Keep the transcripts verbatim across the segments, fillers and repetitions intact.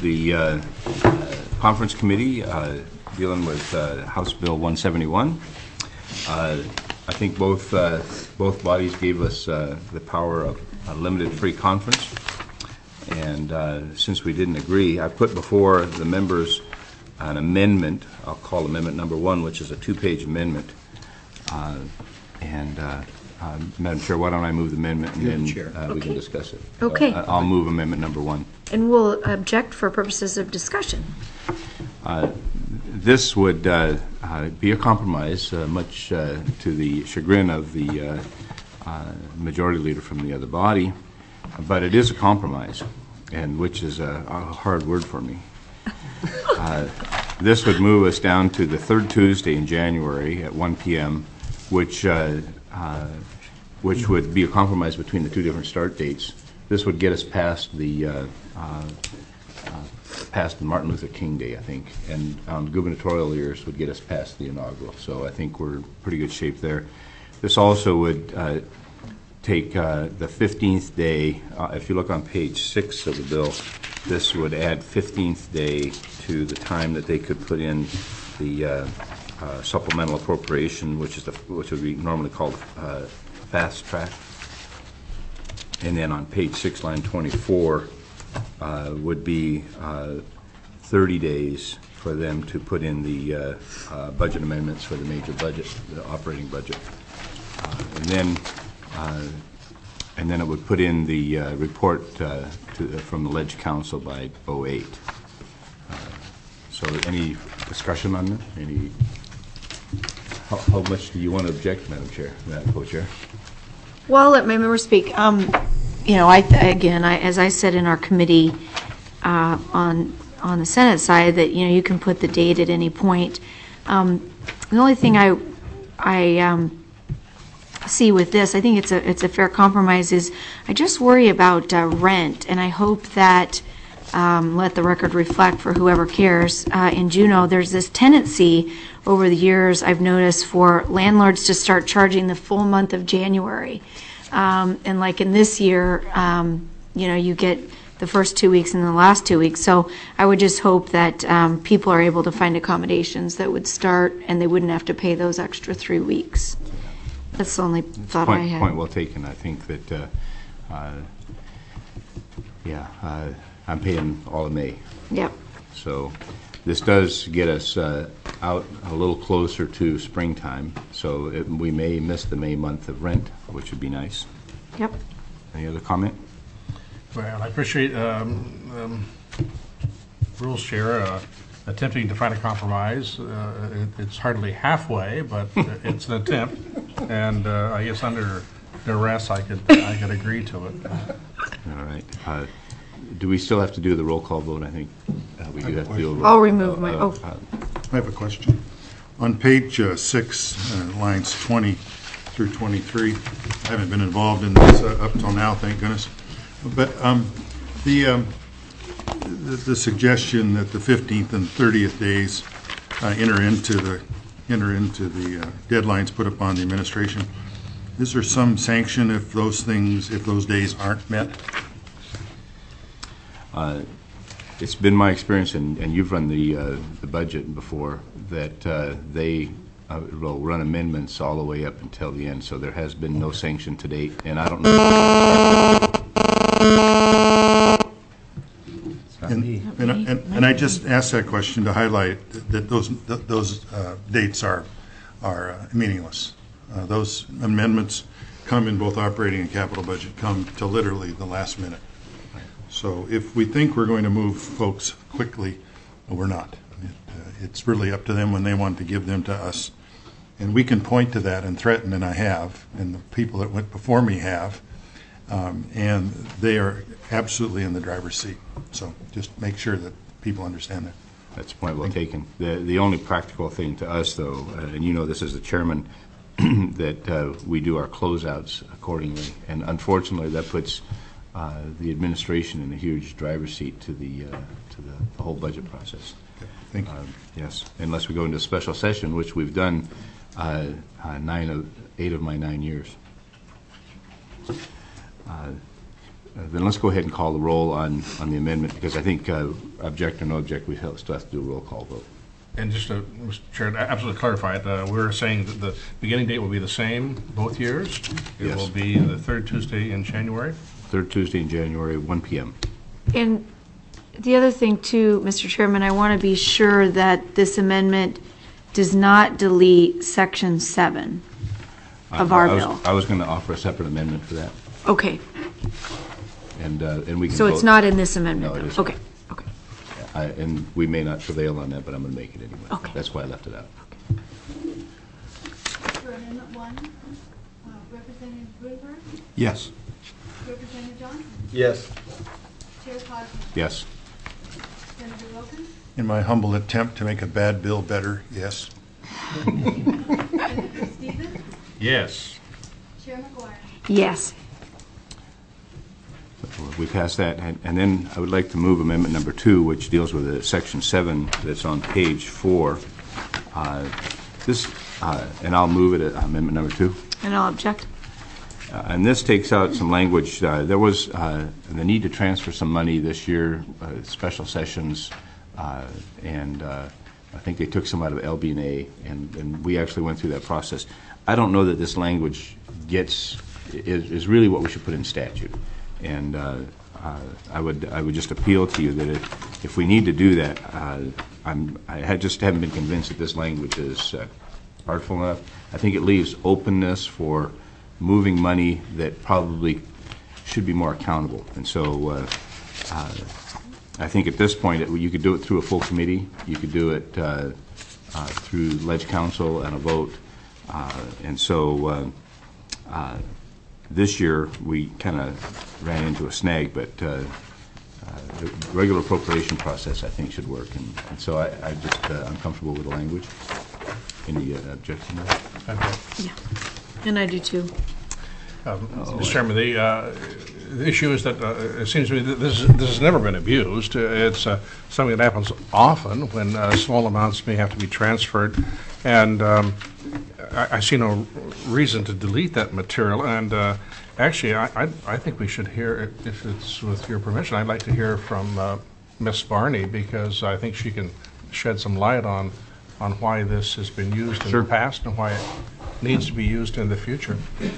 the uh, uh, conference committee uh, dealing with uh, House Bill one seventy-one. Uh, I think both uh, both bodies gave us uh, the power of a limited free conference, and uh, since we didn't agree, I put before the members an amendment. I'll call amendment number one, which is a two-page amendment. Uh, and uh, uh, Madam Chair, why don't I move the amendment, and then Chair. uh, Okay. we can discuss it. Okay. Uh, I'll move amendment number one. And we'll object for purposes of discussion. Uh, this would uh, uh, be a compromise, uh, much uh, to the chagrin of the uh, uh, majority leader from the other body, but it is a compromise, and which is a, a hard word for me. Uh, this would move us down to the third Tuesday in January at one p m, which uh, uh, which would be a compromise between the two different start dates. This would get us past the uh, uh, uh, past the Martin Luther King Day, I think, and on gubernatorial years would get us past the inaugural. So I think we're in pretty good shape there. This also would uh, take uh, the fifteenth day. Uh, if you look on page six of the bill, this would add fifteenth day to the time that they could put in the uh, uh, supplemental appropriation, which is the which would be normally called uh, fast track. And then on page six, line twenty-four, uh, would be uh, thirty days for them to put in the uh, uh, budget amendments for the major budget, the operating budget, uh, and then. Uh, And then it would put in the uh, report uh, to, uh, from the Ledge Council by oh eight. Uh, so any discussion on that? Any? How, how much do you want to object, Madam Chair, Madam Co-Chair? Well, I'll let my members speak. Um, you know, I again, I, as I said in our committee uh, on on the Senate side, that you know you can put the date at any point. Um, the only thing I I um, see with this, I think it's a it's a fair compromise, is I just worry about uh, rent, and I hope that um, let the record reflect for whoever cares. Uh, in Juneau, there's this tendency over the years I've noticed for landlords to start charging the full month of January, um, and like in this year, um, you know, you get the first two weeks and the last two weeks. So I would just hope that um, people are able to find accommodations that would start, and they wouldn't have to pay those extra three weeks. That's the only thought point, I had. Point well taken. I think that, uh, uh, yeah, uh, I'm paying all of May. Yep. So this does get us uh, out a little closer to springtime. So it, we may miss the May month of rent, which would be nice. Yep. Any other comment? Well, I appreciate um, um, Rules Chair uh, attempting to find a compromise. Uh, it, it's hardly halfway, but it's an attempt, and uh, I guess under duress, I could I could agree to it. All right. Uh, do we still have to do the roll call vote? I think uh, we do have to do a roll. I'll remove my. uh, Oh, uh, I have a question. On page uh, six, uh, lines twenty through twenty-three, I haven't been involved in this uh, up till now, thank goodness. But um, the, um, the the suggestion that the fifteenth and thirtieth days uh, enter into the enter into the uh, deadlines put upon the administration. Is there some sanction if those things, if those days aren't met? Uh, it's been my experience, and, and you've run the uh, the budget before, that uh, they uh, will run amendments all the way up until the end. So there has been no sanction to date, and I don't know. And, and, and, and I just asked that question to highlight that those that those uh, dates are are uh, meaningless. Uh, those amendments come in both operating and capital budget, come to literally the last minute. So if we think we're going to move folks quickly, we're not. It, uh, it's really up to them when they want to give them to us. And we can point to that and threaten, and I have, and the people that went before me have, um, and they are absolutely in the driver's seat. So just make sure that people understand that. That's a point well taken. The the only practical thing to us, though, uh, and you know this as the chairman, that uh, we do our closeouts accordingly. And unfortunately, that puts uh, the administration in a huge driver's seat to the uh, to the, the whole budget process. Okay. Thank you. Uh, yes, unless we go into a special session, which we've done uh, uh, nine of eight of my nine years. Uh, then let's go ahead and call the roll on, on the amendment, because I think uh, object or no object, we still have to do a roll call vote. And just to, Mister Chair, to absolutely clarify it, uh, we're saying that the beginning date will be the same both years. It Yes. will be the third Tuesday in January. Third Tuesday in January, one P M And the other thing too, Mister Chairman, I want to be sure that this amendment does not delete section seven of I- our I was- bill. I was going to offer a separate amendment for that, Okay, and, uh, and we can so it's vote. not in this amendment? No, it though? isn't. Okay, okay. I- And we may not prevail on that, but I'm going to make it anyway. Okay. That's why I left it out. For Amendment One, uh, Representative Gruenberg, Yes. Representative Johnson, Yes. Chair Cosner, Yes. Senator Wilkins, In my humble attempt to make a bad bill better, yes. Senator Stevens, Yes. Chair McGuire. Yes. We passed that, and and then I would like to move amendment number two, which deals with the section seven that's on page four. Uh, This, uh, and I'll move it at amendment number two. And I'll object? Uh, And this takes out some language. Uh, There was uh, the need to transfer some money this year, uh, special sessions, uh, and uh, I think they took some out of L B and A, and and we actually went through that process. I don't know that this language gets, is is really what we should put in statute. And uh, uh, I would I would just appeal to you that if, if we need to do that, uh, I'm, I had just haven't been convinced that this language is uh, artful enough. I think it leaves openness for moving money that probably should be more accountable. And so uh, uh, I think at this point, it, you could do it through a full committee. You could do it uh, uh, through Ledge Council and a vote. Uh, and so uh, uh, this year, we kind of ran into a snag, but uh, uh, the regular appropriation process, I think, should work. And, and so I, I just, uh, I'm comfortable with the language. Any uh, objection to that? Okay. Yeah. And I do too. Um, Mister Chairman, the, uh, the issue is that uh, it seems to me that this, this has never been abused. Uh, It's uh, something that happens often when uh, small amounts may have to be transferred, and um, I, I see no reason to delete that material. And uh, actually, I, I, I think we should hear, if it's with your permission, I'd like to hear from uh, Miss Barney, because I think she can shed some light on on why this has been used in Sure. the past and why it needs to be used in the future.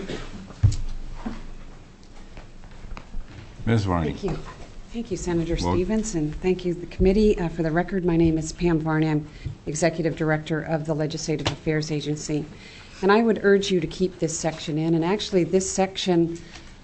Miz Varney. Thank you. Thank you, Senator Well- Stevens, and thank you, the committee. Uh, For the record, my name is Pam Varney. I'm Executive Director of the Legislative Affairs Agency. And I would urge you to keep this section in. And actually, this section,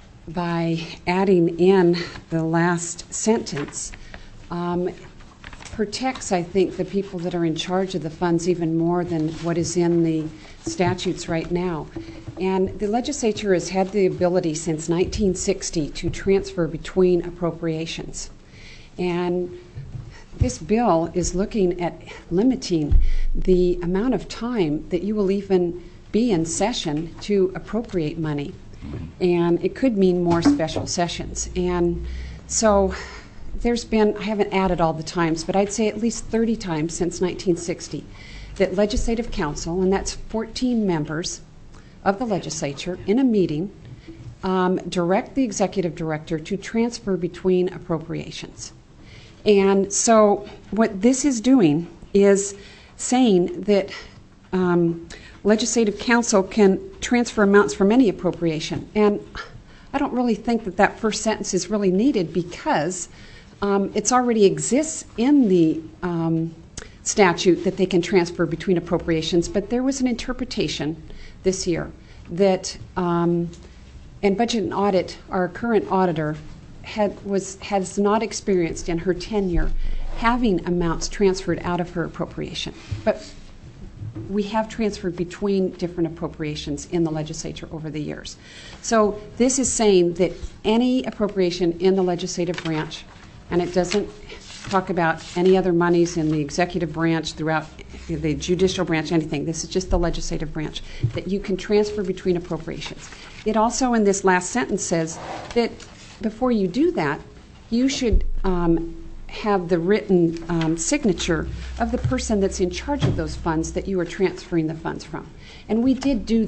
by adding in the last sentence, um, protects, I think, the people that are in charge of the funds even more than what is in the statutes right now. And the legislature has had the ability since nineteen sixty to transfer between appropriations. And this bill is looking at limiting the amount of time that you will even be in session to appropriate money. And it could mean more special sessions. And so there's been, I haven't added all the times, but I'd say at least thirty times since nineteen sixty that Legislative Council, and that's fourteen members of the legislature, in a meeting, um, direct the executive director to transfer between appropriations. And so what this is doing is saying that um, Legislative Council can transfer amounts from any appropriation. And I don't really think that that first sentence is really needed, because um, it's already exists in the um, statute that they can transfer between appropriations. But there was an interpretation this year that, um, and Budget and Audit, our current auditor, had was has not experienced in her tenure having amounts transferred out of her appropriation. But we have transferred between different appropriations in the legislature over the years. So this is saying that any appropriation in the legislative branch, and it doesn't talk about any other monies in the executive branch, throughout the judicial branch, anything. This is just the legislative branch, that you can transfer between appropriations. It also, in this last sentence, says that before you do that, you should um, have the written um, signature of the person that's in charge of those funds that you are transferring the funds from. And we did do that.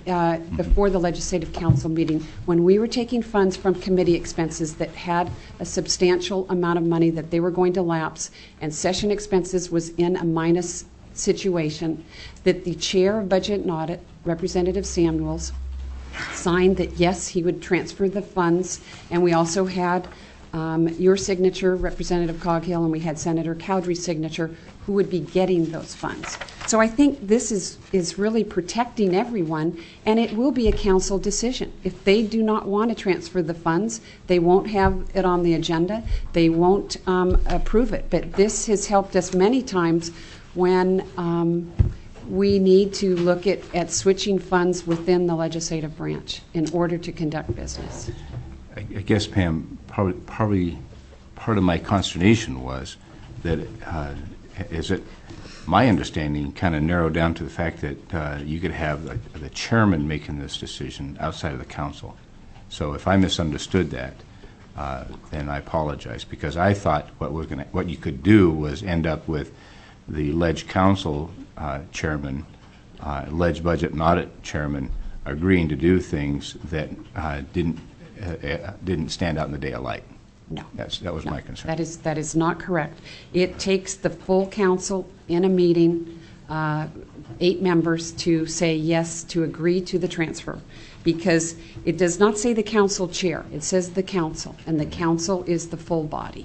uh, before the Legislative Council meeting, when we were taking funds from committee expenses that had a substantial amount of money that they were going to lapse, and session expenses was in a minus situation, that the chair of Budget and Audit, Representative Samuels, signed that yes, he would transfer the funds, and we also had um, your signature, Representative Coghill, and we had Senator Cowdery's signature, who would be getting those funds. So I think this is, is really protecting everyone, and it will be a council decision. If they do not want to transfer the funds, they won't have it on the agenda, they won't um, approve it. But this has helped us many times when um, we need to look at, at switching funds within the legislative branch in order to conduct business. I, I guess, Pam, probably, probably part of my consternation was that uh, is it my understanding kind of narrowed down to the fact that uh, you could have the, the chairman making this decision outside of the council. So if I misunderstood that, uh, then I apologize, because I thought what was going what you could do was end up with the Ledge Council uh, chairman, uh, Ledge Budget and Audit chairman agreeing to do things that uh, didn't uh, uh, didn't stand out in the day of light. No. That's, that was No, my concern. That is, that is not correct. It takes the full council in a meeting, uh, eight members, to say yes, to agree to the transfer. Because it does not say the council chair, it says the council, and the council is the full body.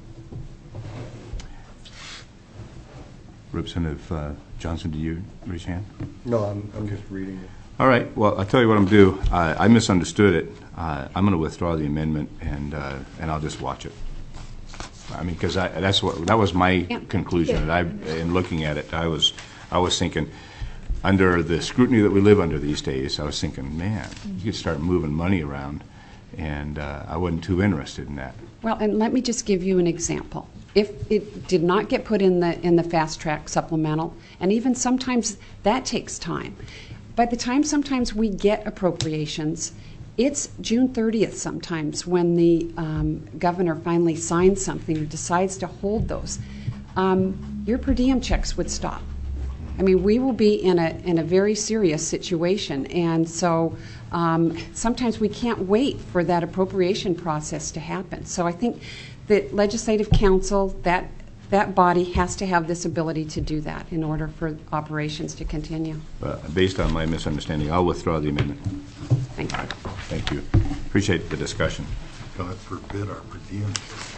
Representative uh, Johnson, do you raise your hand? No, I'm, I'm just reading it. All right. Well, I'll tell you what I'm going to do. Uh, I misunderstood it. Uh, I'm going to withdraw the amendment, and uh, and I'll just watch it. I mean, because that's what that was my Yeah. conclusion. That I, in looking at it, I was I was thinking, under the scrutiny that we live under these days, I was thinking, man, you could start moving money around, and uh, I wasn't too interested in that. Well, and let me just give you an example. If it did not get put in the in the fast track supplemental, and even sometimes that takes time. By the time sometimes we get appropriations, it's June thirtieth sometimes when the um, governor finally signs something or decides to hold those. Um, your per diem checks would stop. I mean, we will be in a in a very serious situation, and so um, sometimes we can't wait for that appropriation process to happen. So I think that Legislative Council, that that body has to have this ability to do that in order for operations to continue. Uh, based on my misunderstanding, I'll withdraw the amendment. Thank you. All right. Thank you. Appreciate the discussion. God forbid our per diem.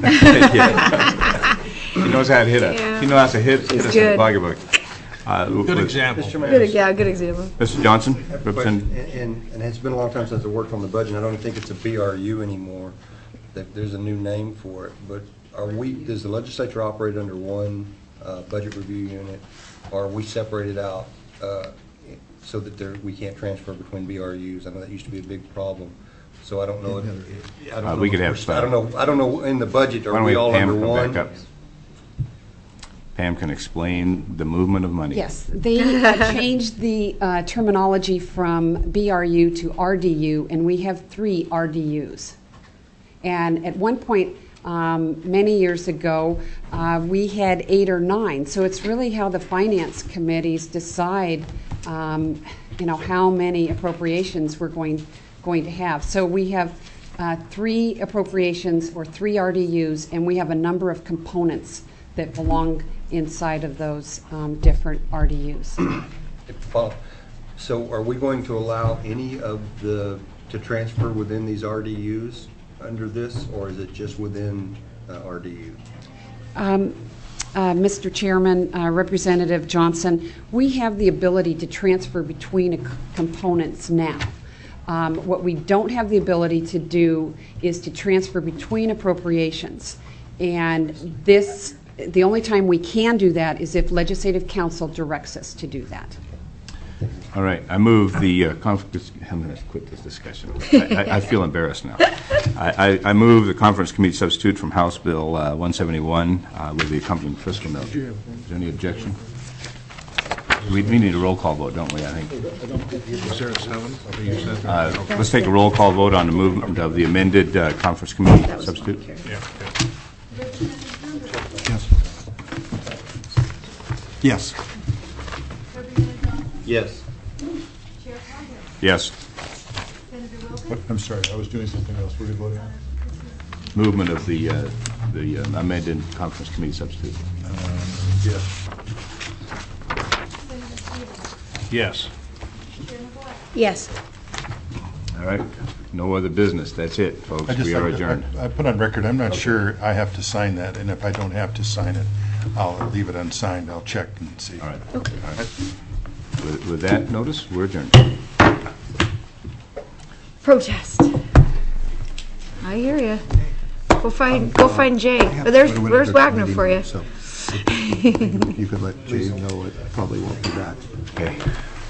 He knows how to hit us. Yeah. He knows how to hit, hit us in the good. pocketbook. Uh, Good with- example. Mister Mayor, Good, yeah, good example. Mister Johnson, I have a Representative. question, and, and it's been a long time since I worked on the budget, I don't think it's a B R U anymore, that there's a new name for it, but are we, does the legislature operate under one uh, budget review unit, or are we separated out uh, so that there, we can't transfer between B R Us? I know that used to be a big problem, so I don't know. if- I don't Uh, know we if could have we're- some- I don't know, I don't know, in the budget, Why are don't we we all have Pam under come one? back up? Pam can explain the movement of money. Yes, they uh, changed the uh, terminology from B R U to R D U, and we have three R D Us. And at one point, um, many years ago, uh, we had eight or nine. So it's really how the finance committees decide, um, you know, how many appropriations we're going going to have. So we have uh, three appropriations or three R D Us, and we have a number of components that belong inside of those um, different R D Us. Follow. So are we going to allow any of the, to transfer within these R D Us under this, or is it just within uh, R D U? Um, uh, Mister Chairman, uh, Representative Johnson, we have the ability to transfer between c- components now. Um, What we don't have the ability to do is to transfer between appropriations. And this, the only time we can do that is if Legislative Council directs us to do that. All right, I move the uh, conference. I'm going to quit this discussion. I, I, I feel embarrassed now. I, I, I move the conference committee substitute from House Bill uh, one seventy-one uh, with the accompanying fiscal note. Is there any objection? We, we need a roll call vote, don't we? I think. Was there a seven? I think you said- Uh, let's take a roll call vote on the movement of the amended uh, conference committee substitute. Yeah, okay. Yes. Yes. Representative Johnson? Yes. Chair Coghill? Yes. Senator Wilkins? What- I'm sorry, I was doing something else. What are we voting on? Movement of the, uh, the uh, amended conference committee substitute. Yes. Senator Stevens? Yes. Chair McGuire? Yes. All right, no other business. That's it, folks. I just, We are I- adjourned. I I put on record, I'm not sure I have to sign that, and if I don't have to sign it, I'll leave it unsigned. I'll check and see. All right. Okay. All right. With with that notice, we're adjourned. Protest. I hear you. Go find, go find Jay. Oh, There's, where's Wagner for you? So you could let Jay know it probably won't be back. Okay.